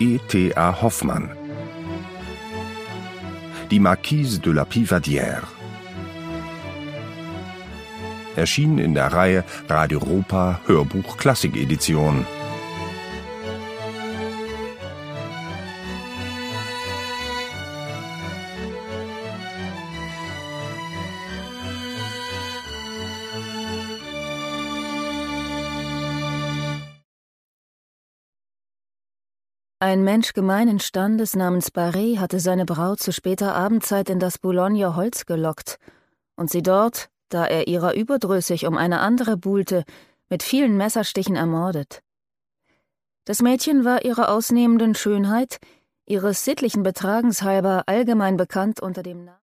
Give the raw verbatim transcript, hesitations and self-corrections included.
E T A Hoffmann. Die Marquise de la Pivadière. Erschien in der Reihe Radio Europa Hörbuch Klassikedition. Ein Mensch gemeinen Standes namens Barré hatte seine Braut zu später Abendzeit in das Boulogner Holz gelockt und sie dort, da er ihrer überdrüssig um eine andere buhlte, mit vielen Messerstichen ermordet. Das Mädchen war ihrer ausnehmenden Schönheit, ihres sittlichen Betragens halber allgemein bekannt unter dem Namen